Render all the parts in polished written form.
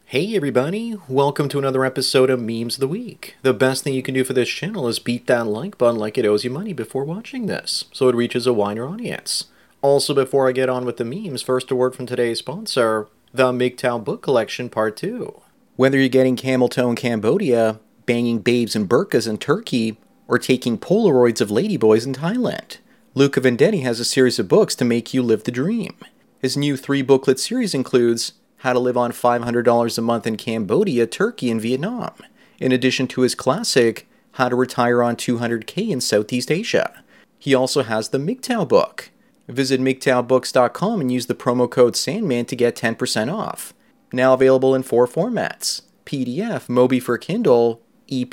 Hey everybody, welcome to another episode of Memes of the Week. The best thing you can do for this channel is beat that like button like it owes you money before watching this, so it reaches a wider audience. Also, before I get on with the memes, first a word from today's sponsor, the MGTOW Book Collection Part 2. Whether you're getting camel toe in Cambodia, banging babes in burqas in Turkey, or taking Polaroids of ladyboys in Thailand, Luca Vendetti has a series of books to make you live the dream. His new 3-booklet series includes How to Live on $500 a Month in Cambodia, Turkey, and Vietnam, in addition to his classic, How to Retire on $200K in Southeast Asia. He also has the MGTOW book. Visit MGTOWbooks.com and use the promo code SANDMAN to get 10% off. Now available in 4 formats, PDF, Mobi for Kindle,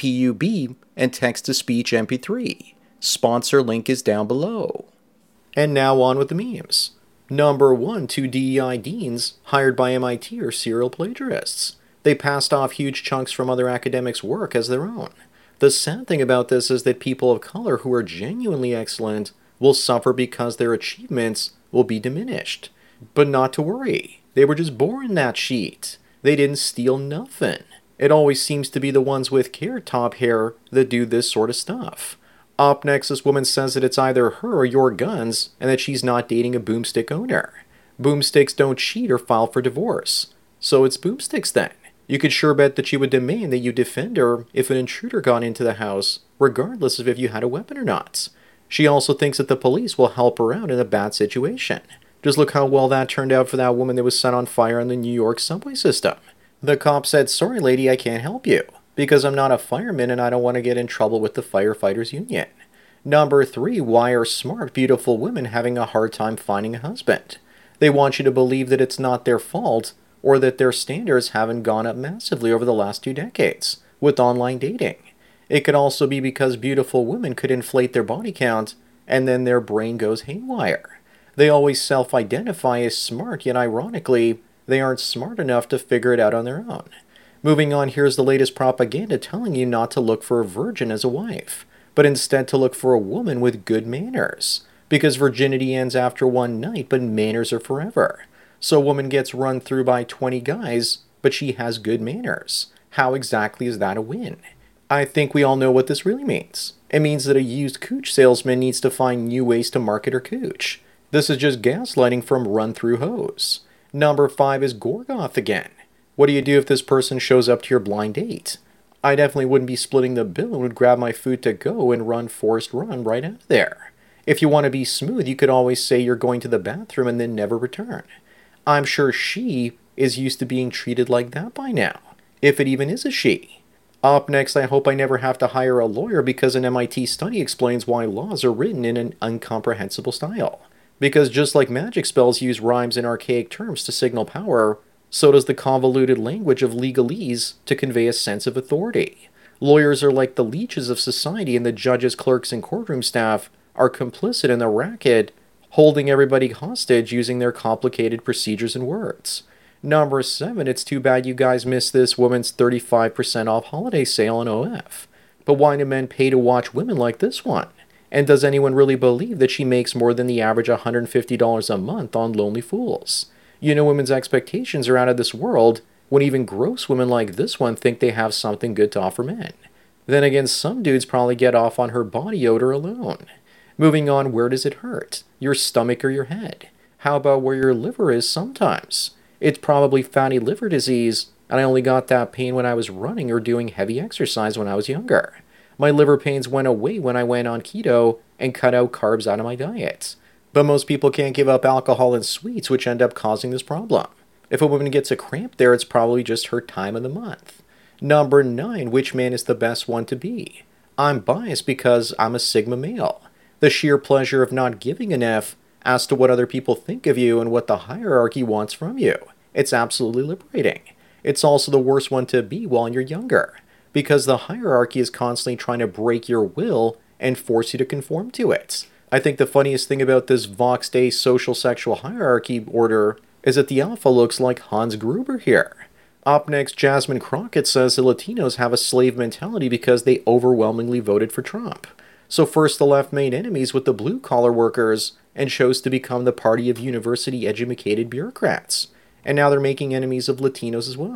EPUB, and text-to-speech MP3. Sponsor link is down below. And now on with the memes. Number 1, 2 DEI deans hired by MIT are serial plagiarists. They passed off huge chunks from other academics' work as their own. The sad thing about this is that people of color who are genuinely excellent will suffer because their achievements will be diminished. But not to worry, they were just born that sheet. They didn't steal nothing. It always seems to be the ones with carrot top hair that do this sort of stuff. Up next, this woman says that it's either her or your guns, and that she's not dating a boomstick owner. Boomsticks don't cheat or file for divorce. So it's boomsticks then. You could sure bet that she would demand that you defend her if an intruder got into the house, regardless of if you had a weapon or not. She also thinks that the police will help her out in a bad situation. Just look how well that turned out for that woman that was set on fire in the New York subway system. The cop said, "Sorry lady, I can't help you, because I'm not a fireman and I don't want to get in trouble with the firefighters union." Number 3, why are smart, beautiful women having a hard time finding a husband? They want you to believe that it's not their fault, or that their standards haven't gone up massively over the last 2 decades with online dating. It could also be because beautiful women could inflate their body count, and then their brain goes haywire. They always self-identify as smart, yet ironically, they aren't smart enough to figure it out on their own. Moving on, here's the latest propaganda telling you not to look for a virgin as a wife, but instead to look for a woman with good manners. Because virginity ends after one night, but manners are forever. So a woman gets run through by 20 guys, but she has good manners. How exactly is that a win? I think we all know what this really means. It means that a used cooch salesman needs to find new ways to market her cooch. This is just gaslighting from run-through hoes. Number 5 is Gorgoth again. What do you do if this person shows up to your blind date? I definitely wouldn't be splitting the bill and would grab my food to go and run Forrest Run right out of there. If you want to be smooth, you could always say you're going to the bathroom and then never return. I'm sure she is used to being treated like that by now, if it even is a she. Up next, I hope I never have to hire a lawyer because an MIT study explains why laws are written in an incomprehensible style. Because just like magic spells use rhymes and archaic terms to signal power, so does the convoluted language of legalese to convey a sense of authority. Lawyers are like the leeches of society, and the judges, clerks, and courtroom staff are complicit in the racket, holding everybody hostage using their complicated procedures and words. Number 7, it's too bad you guys missed this woman's 35% off holiday sale on OF. But why do men pay to watch women like this one? And does anyone really believe that she makes more than the average $150 a month on Lonely Fools? You know, women's expectations are out of this world when even gross women like this one think they have something good to offer men. Then again, some dudes probably get off on her body odor alone. Moving on, where does it hurt? Your stomach or your head? How about where your liver is sometimes? It's probably fatty liver disease, and I only got that pain when I was running or doing heavy exercise when I was younger. My liver pains went away when I went on keto and cut out carbs out of my diet. But most people can't give up alcohol and sweets, which end up causing this problem. If a woman gets a cramp there, it's probably just her time of the month. Number 9, which man is the best one to be? I'm biased because I'm a Sigma male. The sheer pleasure of not giving an F as to what other people think of you and what the hierarchy wants from you. It's absolutely liberating. It's also the worst one to be while you're younger, because the hierarchy is constantly trying to break your will and force you to conform to it. I think the funniest thing about this Vox Day social sexual hierarchy order is that the alpha looks like Hans Gruber here. Up next, Jasmine Crockett says the Latinos have a slave mentality because they overwhelmingly voted for Trump. So first the left made enemies with the blue-collar workers and chose to become the party of university-educated bureaucrats. And now they're making enemies of Latinos as well.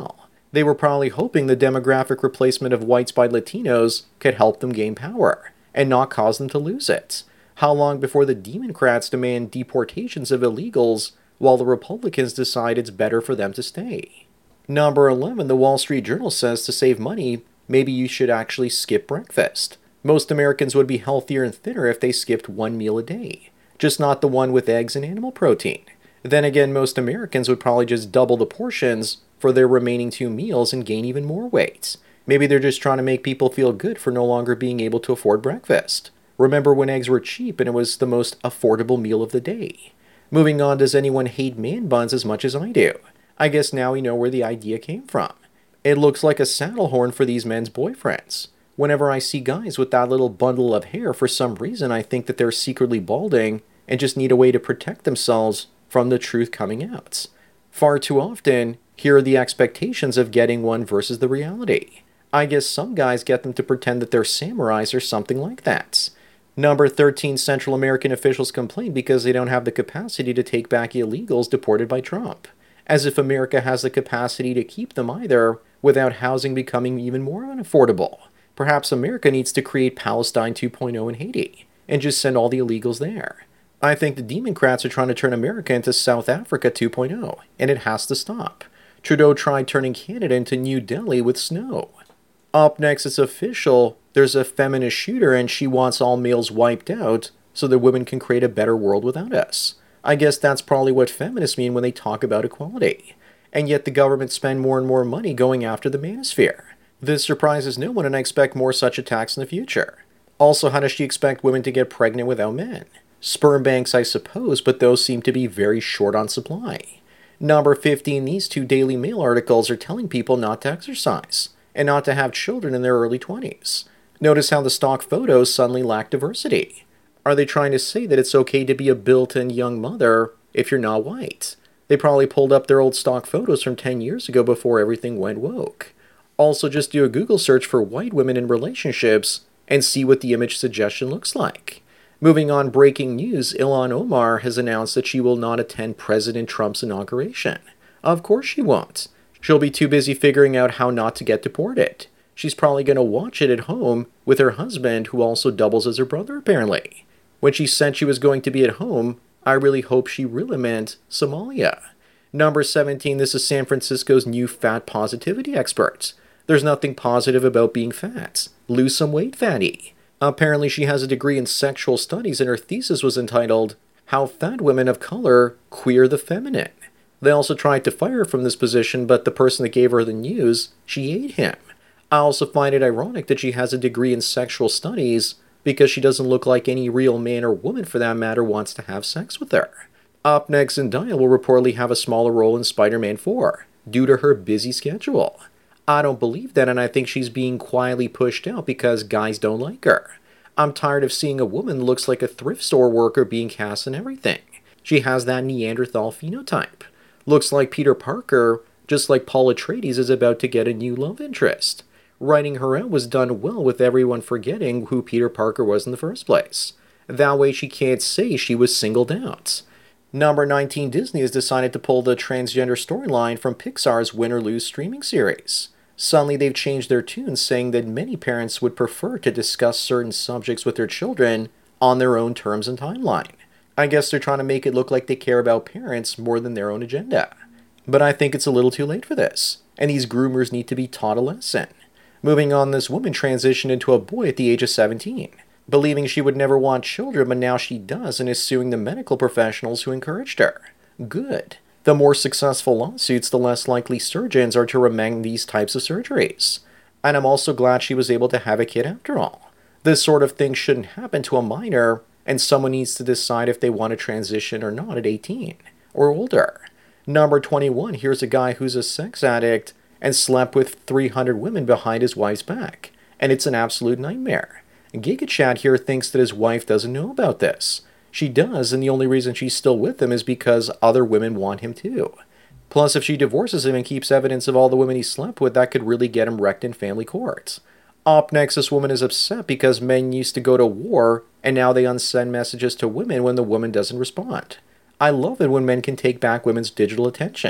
They were probably hoping the demographic replacement of whites by Latinos could help them gain power and not cause them to lose it. How long before the Democrats demand deportations of illegals while the Republicans decide it's better for them to stay? Number 11, the Wall Street Journal says to save money, maybe you should actually skip breakfast. Most Americans would be healthier and thinner if they skipped one meal a day, just not the one with eggs and animal protein. Then again, most Americans would probably just double the portions for their remaining two meals and gain even more weight. Maybe they're just trying to make people feel good for no longer being able to afford breakfast. Remember when eggs were cheap and it was the most affordable meal of the day? Moving on, does anyone hate man buns as much as I do? I guess now we know where the idea came from. It looks like a saddle horn for these men's boyfriends. Whenever I see guys with that little bundle of hair, for some reason I think that they're secretly balding and just need a way to protect themselves from the truth coming out. Far too often, here are the expectations of getting one versus the reality. I guess some guys get them to pretend that they're samurais or something like that. Number 13, Central American officials complain because they don't have the capacity to take back illegals deported by Trump. As if America has the capacity to keep them either, without housing becoming even more unaffordable. Perhaps America needs to create Palestine 2.0 in Haiti, and just send all the illegals there. I think the Democrats are trying to turn America into South Africa 2.0, and it has to stop. Trudeau tried turning Canada into New Delhi with snow. Up next, it's official. There's a feminist shooter and she wants all males wiped out so that women can create a better world without us. I guess that's probably what feminists mean when they talk about equality. And yet the government spend more and more money going after the manosphere. This surprises no one and I expect more such attacks in the future. Also, how does she expect women to get pregnant without men? Sperm banks, I suppose, but those seem to be very short on supply. Number 15, these two Daily Mail articles are telling people not to exercise and not to have children in their early 20s. Notice how the stock photos suddenly lack diversity. Are they trying to say that it's okay to be a built-in young mother if you're not white? They probably pulled up their old stock photos from 10 years ago before everything went woke. Also, just do a Google search for white women in relationships and see what the image suggestion looks like. Moving on, breaking news, Ilhan Omar has announced that she will not attend President Trump's inauguration. Of course she won't. She'll be too busy figuring out how not to get deported. She's probably going to watch it at home with her husband, who also doubles as her brother apparently. When she said she was going to be at home, I really hope she really meant Somalia. Number 17, this is San Francisco's new fat positivity expert. There's nothing positive about being fat. Lose some weight, fatty. Apparently she has a degree in sexual studies and her thesis was entitled, How Fat Women of Color Queer the Feminine. They also tried to fire her from this position, but the person that gave her the news, she ate him. I also find it ironic that she has a degree in sexual studies because she doesn't look like any real man or woman for that matter wants to have sex with her. Up next, Zendaya will reportedly have a smaller role in Spider-Man 4 due to her busy schedule. I don't believe that, and I think she's being quietly pushed out because guys don't like her. I'm tired of seeing a woman that looks like a thrift store worker being cast in everything. She has that Neanderthal phenotype. Looks like Peter Parker, just like Paul Atreides, is about to get a new love interest. Writing her out was done well with everyone forgetting who Peter Parker was in the first place. That way she can't say she was singled out. Number 19, Disney has decided to pull the transgender storyline from Pixar's Win or Lose streaming series. Suddenly they've changed their tune, saying that many parents would prefer to discuss certain subjects with their children on their own terms and timeline. I guess they're trying to make it look like they care about parents more than their own agenda. But I think it's a little too late for this, and these groomers need to be taught a lesson. Moving on, this woman transitioned into a boy at the age of 17, believing she would never want children, but now she does and is suing the medical professionals who encouraged her. Good. The more successful lawsuits, the less likely surgeons are to recommend these types of surgeries. And I'm also glad she was able to have a kid after all. This sort of thing shouldn't happen to a minor, and someone needs to decide if they want to transition or not at 18 or older. Number 21, here's a guy who's a sex addict and slept with 300 women behind his wife's back, and it's an absolute nightmare. GigaChat here thinks that his wife doesn't know about this. She does, and the only reason she's still with him is because other women want him too. Plus, if she divorces him and keeps evidence of all the women he slept with, that could really get him wrecked in family court. Up next, this woman is upset because men used to go to war, and now they unsend messages to women when the woman doesn't respond. I love it when men can take back women's digital attention.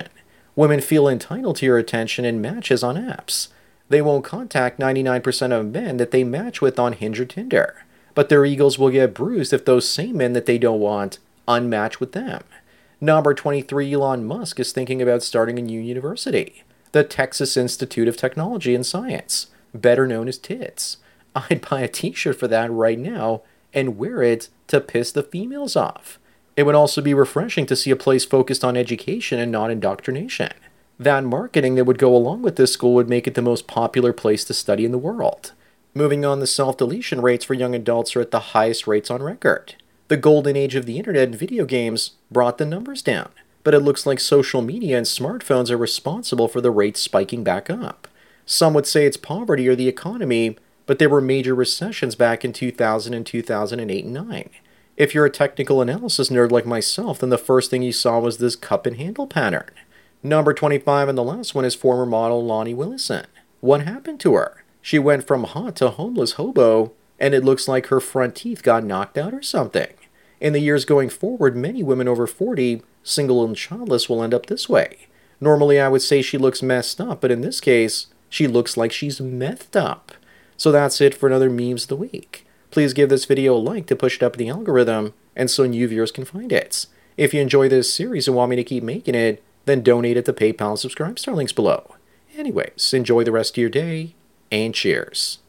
Women feel entitled to your attention in matches on apps. They won't contact 99% of men that they match with on Hinge or Tinder, but their egos will get bruised if those same men that they don't want unmatch with them. Number 23, Elon Musk is thinking about starting a new university, the Texas Institute of Technology and Science, better known as TITS. I'd buy a t-shirt for that right now and wear it to piss the females off. It would also be refreshing to see a place focused on education and not indoctrination. That marketing that would go along with this school would make it the most popular place to study in the world. Moving on, the self-deletion rates for young adults are at the highest rates on record. The golden age of the internet and video games brought the numbers down, but it looks like social media and smartphones are responsible for the rates spiking back up. Some would say it's poverty or the economy, but there were major recessions back in 2000 and 2008 and 9. If you're a technical analysis nerd like myself, then the first thing you saw was this cup and handle pattern. Number 25 and the last one is former model Lonnie Willison. What happened to her? She went from hot to homeless hobo, and it looks like her front teeth got knocked out or something. In the years going forward, many women over 40, single and childless, will end up this way. Normally I would say she looks messed up, but in this case, she looks like she's methed up. So that's it for another Memes of the Week. Please give this video a like to push it up in the algorithm, and so new viewers can find it. If you enjoy this series and want me to keep making it, then donate it to PayPal and subscribe star links below. Anyways, enjoy the rest of your day, and cheers.